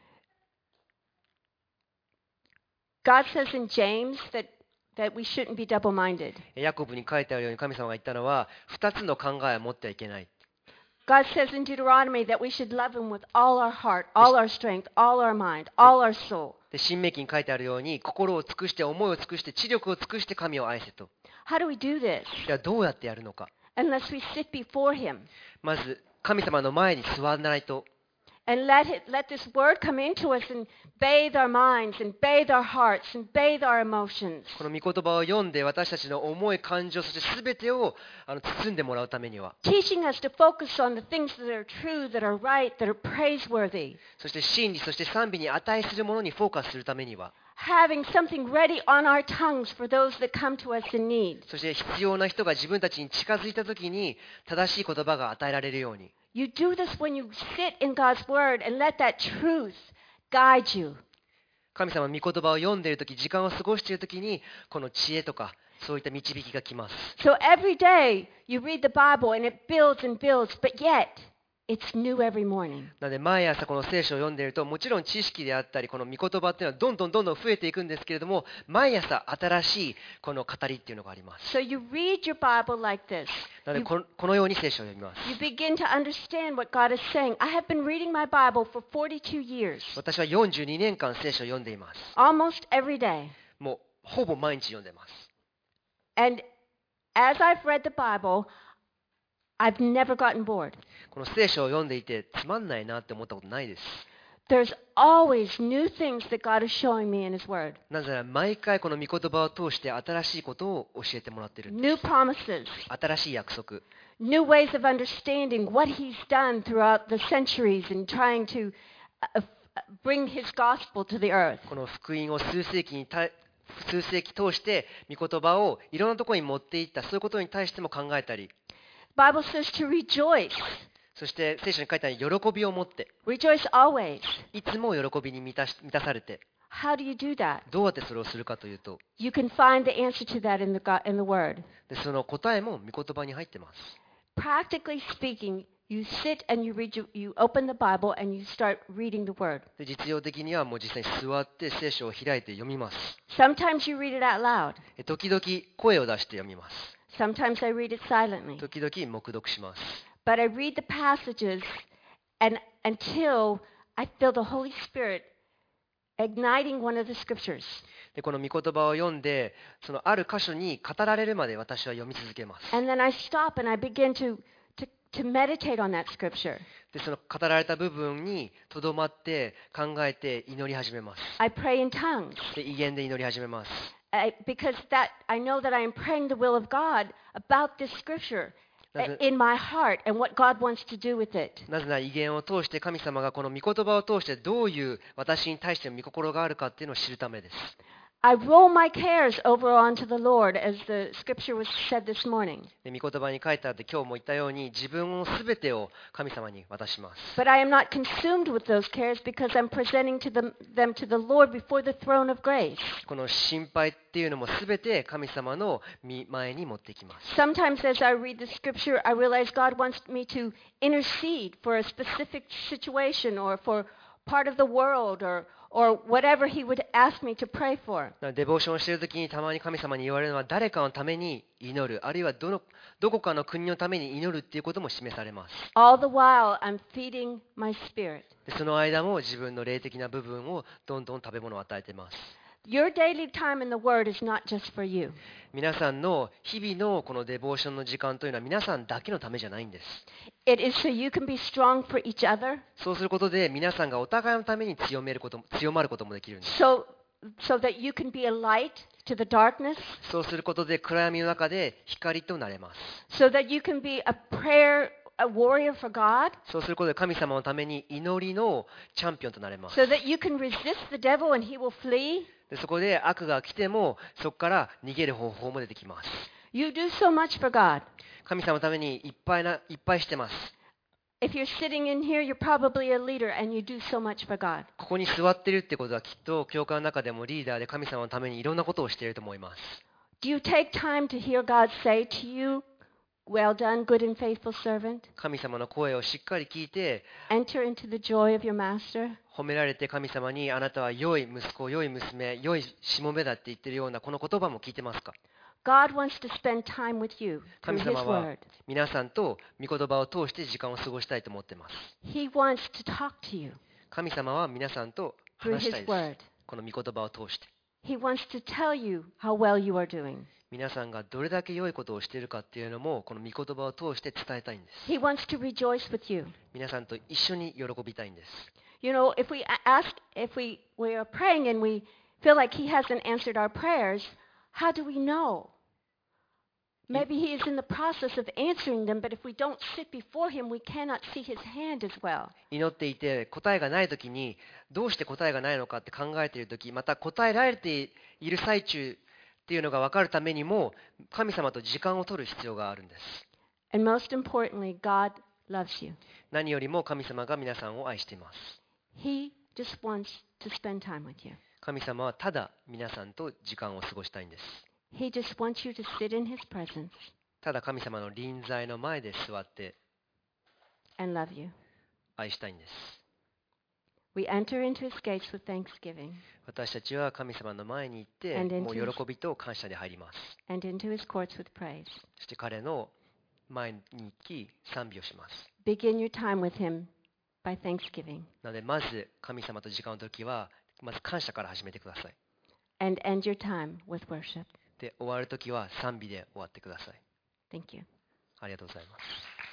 God says in James that, that we shouldn't be double-minded. ヤコブに書いてあるように神様が言ったのは、二つの考えを持ってはいけない。 God says in Deuteronomy that we should love Him with all our heart, all our strength, all our mind, all our soul. で新明記に書いてあるように、心を尽くして、思いを尽くして、知力を尽くして神を愛せと。 How do we do this? じゃあどうやってやるのか。 Unless we sit before Him まず、神様の前に座らないと。 and let, it, let this Word come into us and bathe our minds and bathe our hearts and bathe our emotions. この御言葉を読んで、私たちの思い、感情、そして全てをあの包んでもらうためには、 Teaching us to focus on the things that are true, that are right, that are praiseworthy. そして真理、そして賛美に値するものにフォーカスするためには、 Having something ready on our tongues for those that come to us in need. そして必要な人が自分たちに近づいたときに正しい言葉が与えられるように。 You do this when you sit in God's Word and let that truth guide you. 神様の御言葉を読んでいるとき、時間を過ごしているときに、この知恵とかそういった導きが来ます。 So every day you read the Bible and it builds and builds, but yet it's new every morning. なので毎朝この聖書を読んでいると、もちろん知識であったりこの御言葉っていうのはどんどんどんどん増えていくんですけれども、毎朝新しいこの語りっていうのがあります。 So you read your Bible like this. なので You, ここのように聖書を読みます。 you begin to understand what God is saying. I have been reading my Bible for forty-two years, 私はよんじゅうにねんかん聖書を読んでいます。 almost every day. もうほぼ毎日読んでます。 And as I've read the Bible, I've never gotten bored. この聖書を読んでいてつまんないなって思ったことないです。 There's always new things that God is showing me in His Word. なぜなら毎回この御言葉を通して新しいことを教えてもらっているんです。 New promises, 新しい約束、 new ways of understanding what He's done throughout the centuries and trying to uh, bring His gospel to the earth. この福音を数世紀にた数世紀通して御言葉をいろんなところに持っていった、そういうことに対しても考えたり、 The Bible says to rejoice. そして聖書に書いてあるように喜びを持って、 Rejoice always. いつも喜びに満たし満たされて、 How do you do that? どうやってそれをするかというと、 You can find the answer to that in the, God, in the Word. でその答えも御言葉に入ってます。 Practically speaking, you sit and you read, you open the Bible and you start reading the Word. で実用的にはもう実際に座って聖書を開いて読みます。 Sometimes you read it out loud. え時々声を出して読みます。 Sometimes I read it silently. 時々黙読します。 But I read the passages and until I feel the Holy Spirit igniting one of the scriptures. でこの御言葉を読んで、そのある箇所に語られるまで私は読み続けます。 And then I stop and I begin to, to, to meditate on that scripture. でその語られた部分にとどまって考えて祈り始めます。 I pray in tongues. で威厳で祈り始めます。 I, because that I know that I am praying the will of God about this scripture in my heart and what God wants to do with it. なぜなら威厳を通して神様がこの御言葉を通してどういう私に対しての御心があるかっていうのを知るためです。 I roll my cares over onto the Lord, as the scripture was said this morning. で御言葉に書いてあって今日も言ったように自分のすべてを神様に渡します。 But I am not consumed with those cares because I'm presenting to them, them to the Lord before the throne of grace. この心配っていうのもすべて神様の御前に持ってきます。 Sometimes as I read the scripture, I realize God wants me to intercede for a specific situation or for part of the world or or whatever he would ask me to pray for. デボーションしているときにたまに神様に言われるのは誰かのために祈る、あるいはどのどこかの国のために祈るっていうことも示されます。 All the while, I'm feeding my spirit. でその間も自分の霊的な部分をどんどん食べ物を与えています。 Your daily time in the Word is not just for you. 皆さんの日々のこのデボーションの時間というのは皆さんだけのためじゃないんです。 It is so you can be strong for each other. そうすることで皆さんがお互いのために強めることも強まることもできるんです。 So, so that you can be a light to the darkness. そうすることで暗闇の中で光となれます。 So that you can be a prayer a warrior for God. そうすることで神様のために祈りのチャンピオンとなれます。 So that you can resist the devil and he will flee. でそこで悪が来てもそこから逃げる方法も出てきます。 You do so much for God. 神様のためにいっぱいないっぱいしてます。 If you're sitting in here, you're probably a leader and you do so much for God. ここに座ってるってことはきっと教会の中でもリーダーで神様のためにいろんなことをしていると思います。 Do you take time to hear God say to you, "Well done, good and faithful servant"? 神様の声をしっかり聞いて Enter into the joy of your master. 褒められて神様にあなたは良い息子、良い娘、良いしもべだって言ってるようなこの言葉も聞いてますか？ God wants to spend time with you 神 through His 様は word. 皆さんと御言葉を通して時間を過ごしたいと思っています。 He wants to talk to you 神様は皆さんと through 話したい His です。 word. この御言葉を通して。 He wants to tell you how well you are doing. 皆さんがどれだけ良いことをしているかっていうのもこの御言葉を通して伝えたいんです。 He wants to rejoice with you. 皆さんと一緒に喜びたいんです。 You know, if we a- ask, if we, we are praying and we feel like He hasn't answered our prayers, how do we know? Maybe He is in the process of answering them, but if we don't sit before Him, we cannot see His hand as well. 祈っていて答えがないときにどうして答えがないのかって考えているとき、また答えられている最中っていうのが分かるためにも神様と時間を取る必要があるんです。 And most importantly, God loves you. 何よりも神様が皆さんを愛しています。 He just wants to spend time with you. 神様はただ皆さんと時間を過ごしたいんです。 He just wants you to sit in His presence ただ神様の臨在の前で座って and love you. 愛したいんです。 We enter into His gates with thanksgiving 私たちは神様の前に行って And into もう喜びと感謝で入ります。 and into His courts with praise. そして彼の前に行き賛美をします。 Begin your time with Him by thanksgiving なのでまず神様と時間の時はまず感謝から始めてください。 and end your time with worship. で終わる時は賛美で終わってください。 Thank you. ありがとうございます。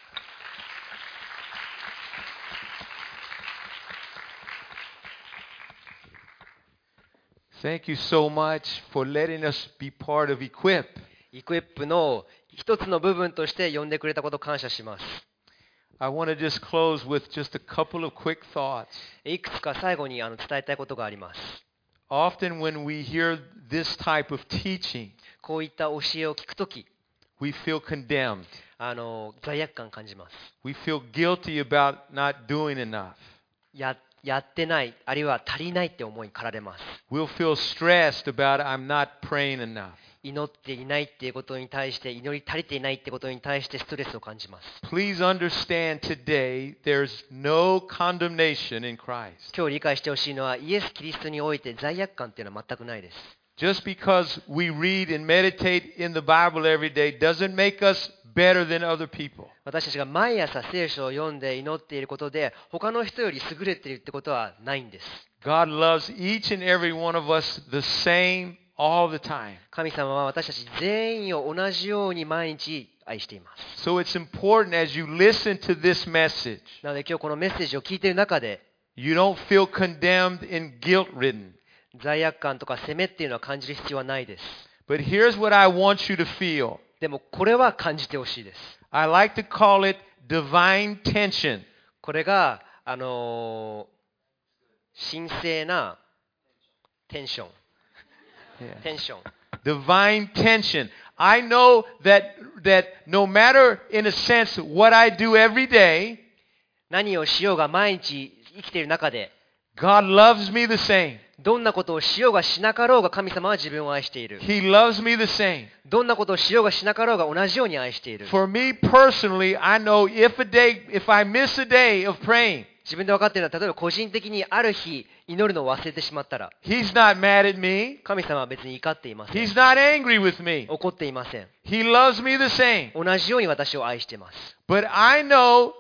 Thank you so much for letting us be part of Equip. イクイップの一つの部分として呼んでくれたことを感謝します。 I want to just close with just a couple of quick thoughts. いくつか最後にあの伝えたいことがあります。 Often when we hear this type of teaching, こういった教えを聞くとき、 we feel condemned. あの罪悪感感じます。 We feel guilty about not doing enough. ややってない、あるいは足りないって思いに駆られます。 We'll feel stressed about I'm not praying enough. 祈っていないっていうことに対して、祈り足りていないってことに対してストレスを感じます。 Please understand today there's no condemnation in Christ. 今日理解してほしいのは、イエス・キリストにおいて罪悪感っていうのは全くないです。 Just because we read and meditate in the Bible every day doesn't make us better than other people. 私たちが毎朝聖書を読んで祈っていることで、他の人より優れているってことはないんです。 God loves each and every one of us the same all the time. 神様は私たち全員を同じように毎日愛しています。 So it's important as you listen to this message, なので今日このメッセージを聞いている中で、 you don't feel condemned and guilt-ridden. 罪悪感とか責めっていうのは感じる必要はないです。 But here's what I want you to feel. でもこれは感じてほしいです。 I like to call it divine tension. これが、あのー神聖なテンション。 Yeah. テンション。 Divine tension. I know that that no matter in a sense what I do every day, 何をしようが毎日生きている中で、 God loves me the same. どんなことをしようがしなかろうが神様は自分を愛している。 He loves me the same. どんなことをしようがしなかろうが同じように愛している。 For me personally, I know if a day, if I miss a day of praying, 自分で分かっているのは、例えば個人的にある日祈るのを忘れてしまったら、 He's not mad at me. 神様は別に怒っていません。 He's not angry with me. 怒っていません。 He loves me the same. 同じように私を愛しています。 But I know,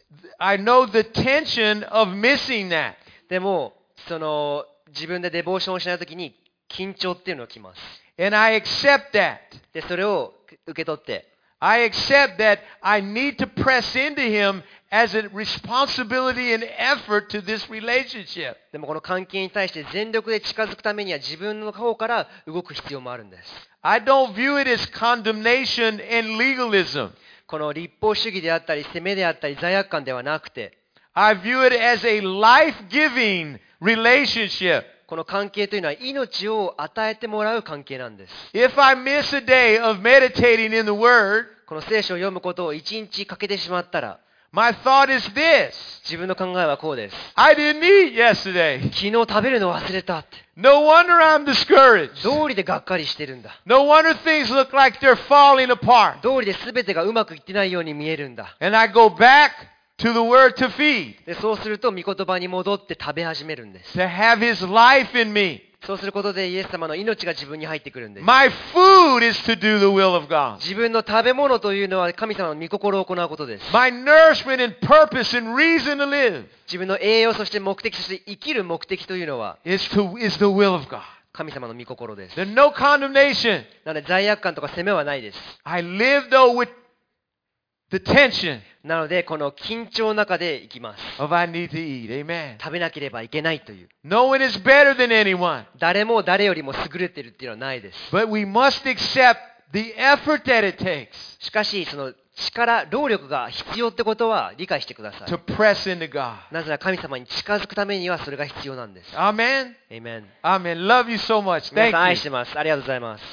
I know the tension of missing that. でも、その自分でデボーションをしないときに緊張っていうのが来ます。 And I accept that. で、それを受け取って、 I accept that I need to press into Him as a responsibility and effort to this relationship. でもこの関係に対して全力で近づくためには自分の方から動く必要もあるんです。 I don't view it as condemnation and legalism. この立法主義であったり責めであったり罪悪感ではなくて、 I view it as a life-giving relationship. この関係というのは命を与えてもらう関係なんです。 If I miss a day of meditating in the Word, この聖書を読むことを一日欠けてしまったら、 my thought is this. 自分の考えはこうです。 I didn't eat yesterday. 昨日食べるの忘れたって。 No wonder I'm discouraged. 道理でがっかりしてるんだ。 No wonder things look like they're falling apart. 道理で全てがうまくいってないように見えるんだ。 And I go back to the Word to feed, で、そうすると御言葉に戻って食べ始めるんです。 to have His life in me. そうすることでイエス様の命が自分に入ってくるんです。 My food is to do the will of God. 自分の食べ物というのは神様の御心を行うことです。 My nourishment and purpose and reason to live 自分の栄養、そして目的、そして生きる目的というのは is to is the will of God. 神様の御心です。 There's no condemnation. なので罪悪感とか責めはないです。 I live though with the tension なのでこの緊張の中で生きます。 of I need to eat. Amen. 食べなければいけないという。 No one is better than anyone, 誰も誰よりも優れているっていうのはないです。 but we must accept the effort that it takes しかしその力、労力が必要ってことは理解してください。 to press into God. なぜなら神様に近づくためにはそれが必要なんです。 Amen. Amen。 Amen. Love you so much. 皆 Thank さん愛 you. してます。ありがとうございます。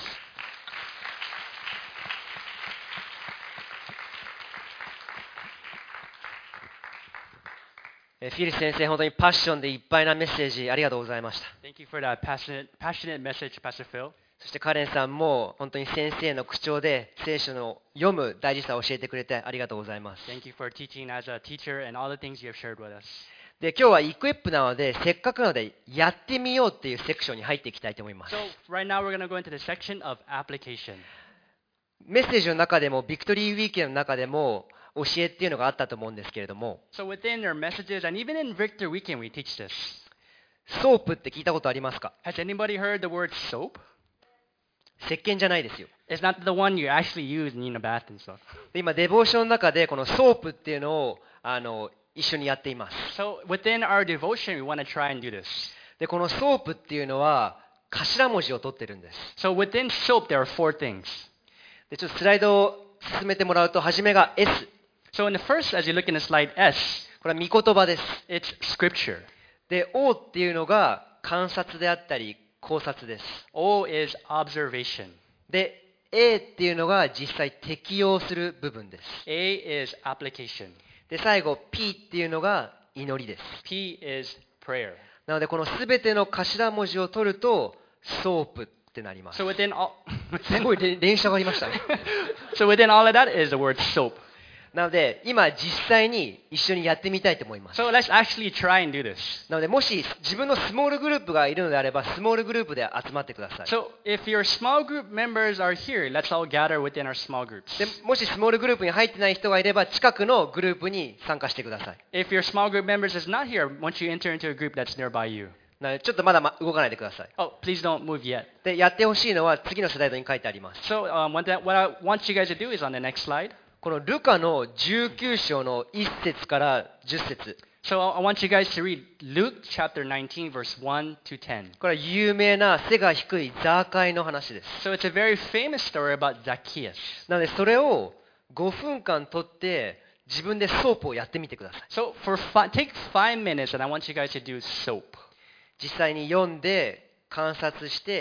えフィリス先生、本当にパッションでいっぱいなメッセージありがとうございました。 Thank you for that passionate, passionate message, Pastor Phil. そしてカレンさんも本当に先生の口調で聖書の読む大事さを教えてくれてありがとうございます。 Thank you for teaching as a teacher and all the things you have shared with us. で、今日はイクイップなので、せっかくなのでやってみようっていうセクションに入っていきたいと思います。 So right now we're going to go into the section of application. メッセージの中でも、ビクトリーウィーケンドの中でも教えっていうのがあったと思うんですけれども、 So within our messages and even in Victor Weekend we teach this. ソープって聞いたことありますか？ Has anybody heard the word soap? 石鹸じゃないですよ。 It's not the one you actually use in a bath and stuff. で今、デボーションの中でこのソープっていうのをあの一緒にやっています。 So within our devotion we want to try and do this. で、このソープっていうのは頭文字を取ってるんです。 So within soap there are four things. で、ちょっとスライドを進めてもらうと、初めが S。 So in the first, as you look in the slide S, これは御言葉です。 it's scripture. で、O っていうのが観察であったり考察です。 O is observation. で、A っていうのが実際適用する部分です。 A is application. で、最後 P っていうのが祈りです。 P is prayer. なのでこのすべての頭文字を取るとソープってなります。 So within all すごい連連写がありましたね。 So within all of that is the word soap. なので今実際に一緒にやってみたいと思います。 So let's actually try and do this. なのでもし自分のスモールグループがいるのであればスモールグループで集まってください。 So if your small group members are here, let's all gather within our small groups. でもしスモールグループに入ってない人がいれば近くのグループに参加してください。 If your small group members is not here, once you enter into a group that's nearby you. なのでちょっとまだま動かないでください。 Oh, please don't move yet. で、やってほしいのは次のスライドに書いてあります。 So um, what, that, what I want you guys to do is on the next slide. このルカのじゅうきゅう章のいち節からじゅっ節。 So I want you guys to read Luke chapter nineteen, verse one to ten. これは有名な背が低いザーカイの話です。 So it's a very famous story about Zacchaeus. なのでそれをごふんかん取って自分でソープをやってみてください。 So for fi- take five minutes, and I want you guys to do soap. 実際に読んで観察して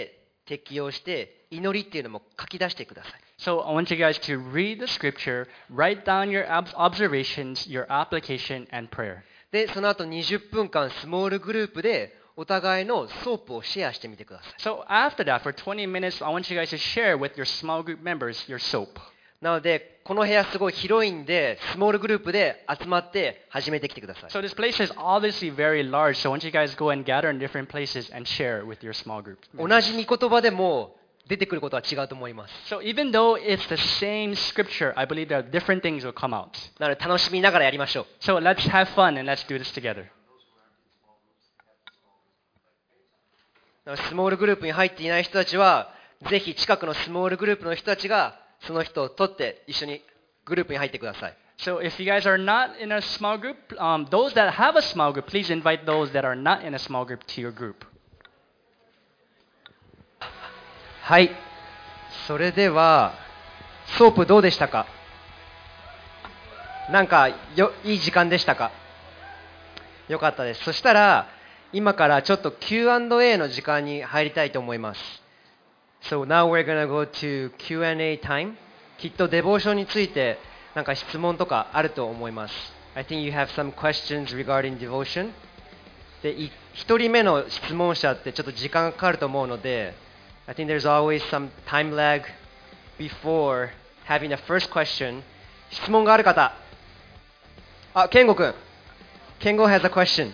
適用して祈りっていうのも書き出してください。 So I want you guys to read the scripture, write down your ob- observations, your application, and prayer. でその後にじゅっぷんかんスモールグループでお互いのソープをシェアしてみてください。 So after that, for twenty minutes, I want you guys to share with your small group members your soap. なのでこの部屋すごい広いんでスモールグループで集まって始めてきてください。 So this place is obviously very large, so I want you guys to go and gather in different places and share with your small group. 同じ御言葉でも出てくることは違うと思います。 So even though it's the same scripture, I believe that different things will come out. なので楽しみながらやりましょう。 So let's have fun and let's do this together. なのでスモールグループに入っていない人たちはぜひ近くのスモールグループの人たちがその人を取って一緒にグループに入ってください。 So if you guys are not in a small group, um, those that have a small group, please invite those that are not in a small group to your group. はい。それではソープどうでしたか？なんかよいい時間でしたか？よかったです。そしたら今からちょっと キューアンドエー の時間に入りたいと思います。So now we're gonna go to キューアンドエー time. きっとデボーションについてなんか質問とかあると思います。I think you have some questions regarding devotion. で、い一人目の質問者ってちょっと時間がかかると思うので、I think there's always some time lag before having the first question. 質問がある方。あ、ケンゴ君。ケンゴ has a question.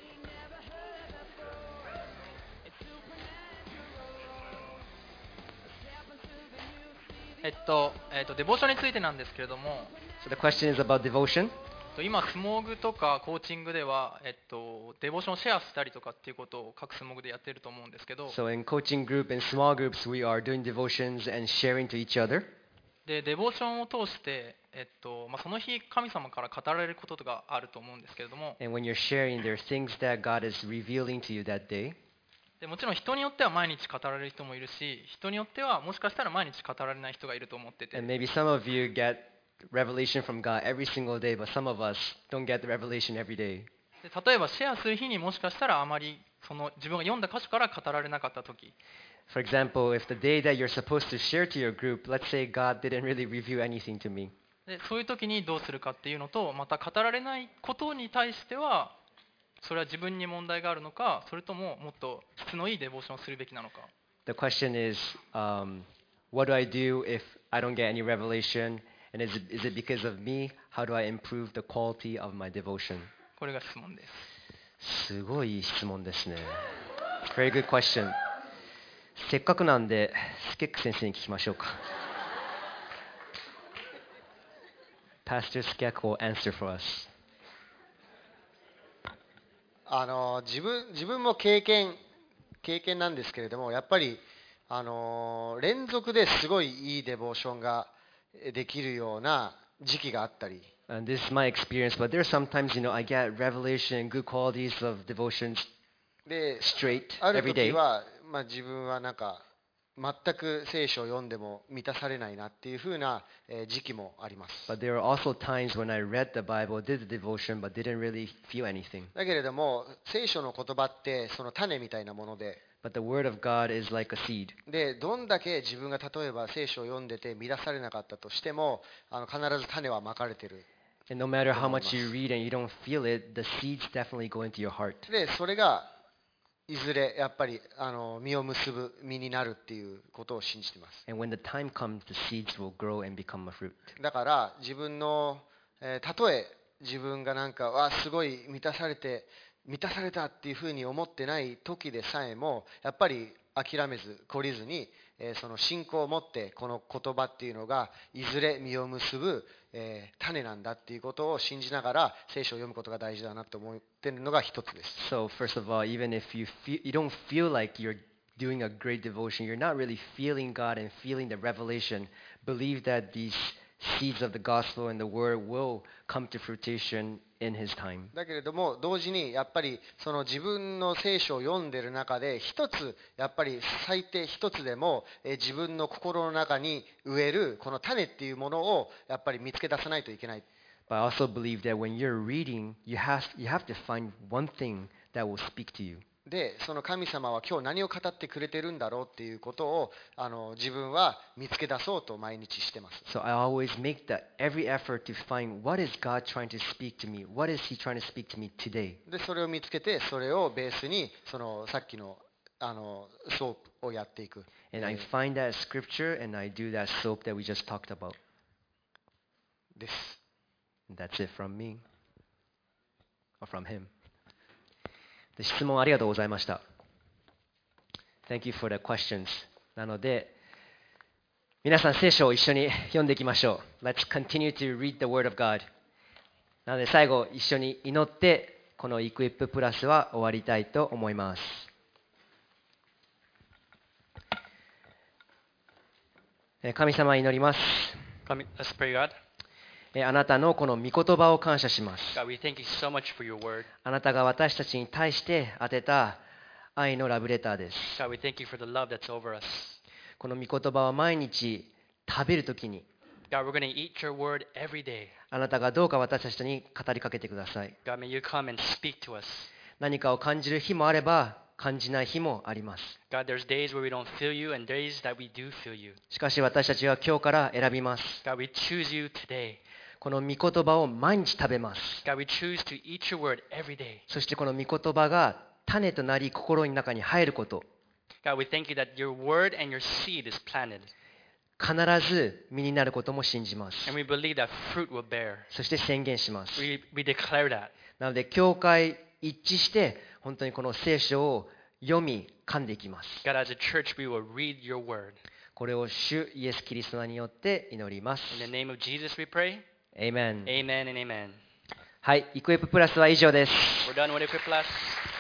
えっと、えっと、デボーションについてなんですけれども、 So the question is about devotion. 今、スモーグとかコーチングでは、えっと、デボーションをシェアしたりとかっていうことを各スモーグでやっていると思うんですけど、 So in coaching group and small groups, we are doing devotions and sharing to each other. でデボーションを通して、えっとまあ、その日、神様から語られることがあると思うんですけれども、 And when you're sharing, there are things that God is revealing to you that day. でもちろん人によっては毎日語られる人もいるし、人によってはもしかしたら毎日語られない人がいると思ってて、 And maybe some of you get revelation from God every single day, but some of us don't get the revelation every day. で例えばシェアする日にもしかしたらあまりその自分が読んだ箇所から語られなかったとき、 For example, if the day that you're supposed to share to your group, let's say God didn't really reveal anything to me. でそういう時にどうするかっていうのと、また語られないことに対してはそれは自分に問題があるのか、それとももっと質のいいデボーションをするべきなのか。 The question is, um, what do I do if I don't get any revelation? And is it, is it because of me? How do I improve the quality of my devotion? これが質問です。 すごいいい質問ですね。Very good question. せっかくなんで、スケック先生に聞きましょうか。Pastor Skek will answer for us. あの自分自分も経験経験なんですけれども、やっぱりあの連続ですごいいいデボーションができるような時期があったり、 And this is my experience, but there are sometimes, you know, I get revelation and good qualities of devotions で straight ある every 時 day. は、まあ、自分はなんか全く聖書を読んでも満たされないなっていう風なえー時期もあります。 But there are also times when I read the Bible, did the devotion, but didn't really feel anything. だけれども聖書の言葉ってその種みたいなもので、 But the word of God is like a seed. でどんだけ自分が例えば聖書を読んでて満たされなかったとしても、あの必ず種はまかれてる。 And no matter how much you read and you don't feel it, the seeds definitely go into your heart. でそれがいずれやっぱりあの実を結ぶ実になるっていうことを信じています。 And when the time comes, the seeds will grow and become a fruit. だから自分の、えー、たとえ自分がなんかわすごい満たされて満たされたっていうふうに思ってない時でさえも、やっぱり諦めず懲りずに、えー、その信仰を持ってこの言葉っていうのがいずれ実を結ぶ、えー、種なんだっていうことを信じながら聖書を読むことが大事だなと思っているのが一つです。 So first of all, even if you feel, you don't feel like you're doing a great devotion, you're not really feeling God and feeling the revelation, believe that these seeds of the gospel and the word will come to fruition in his time. だけれども同時にやっぱりその自分の聖書を読んでいる中で一つやっぱり最低一つでもえー自分の心の中に植えるこの種っていうものをやっぱり見つけ出さないといけない。 But I also believe that when you're reading, you have, you have to find one thing that will speak to you. で、その神様は今日何を語ってくれてるんだろうっていうことをあの自分は見つけ出そうと毎日してます。 So I always make the every effort to find what is God trying to speak to me? What is He trying to speak to me today? で、それを見つけて、それをベースにそのさっきのあのソープをやっていく。 And I find that scripture and I do that soap that we just talked about. です。 That's it from me. Or from him. で質問ありがとうございました。Thank you for the questions. なので、皆さん聖書を一緒に読んでいきましょう。Let's continue to read the word of God. なので最後一緒に祈ってこのイクイッププラスは終わりたいと思います。神様に祈ります。 Come, let's pray, God. あなたのこの御言葉を感謝します。 God, we thank you so much for your word. あなたが私たちに対して当てた愛のラブレターです。 God, we thank you for the love that's over us. この御言葉は毎日食べるときに、 God, we're going to eat your word every day. あなたがどうか私たちに語りかけてください。 God, may you come and speak to us. 何かを感じる日もあれば、感じない日もあります。 God, there's days where we don't feel you and days that we do feel you. しかし私たちは今日から選びます。 God, we choose you today. この御言葉を毎日食べます。 God, we choose to eat your word every day. そしてこの御言葉が種となり心の中に入ること。 God, we thank you that your word and your seed is planted. 必ず実になることも信じます。 And we believe that fruit will bear. そして宣言します。 We, we declare that. なので教会一致して本当にこの聖書を読み噛んでいきます。 God, as a church, we will read your word. これを主イエス・キリストの名によって祈ります。 In the name of Jesus we pray. Amen. Amen and amen. はい、イクエッププラスは以上です。 We're done with Equip Plus.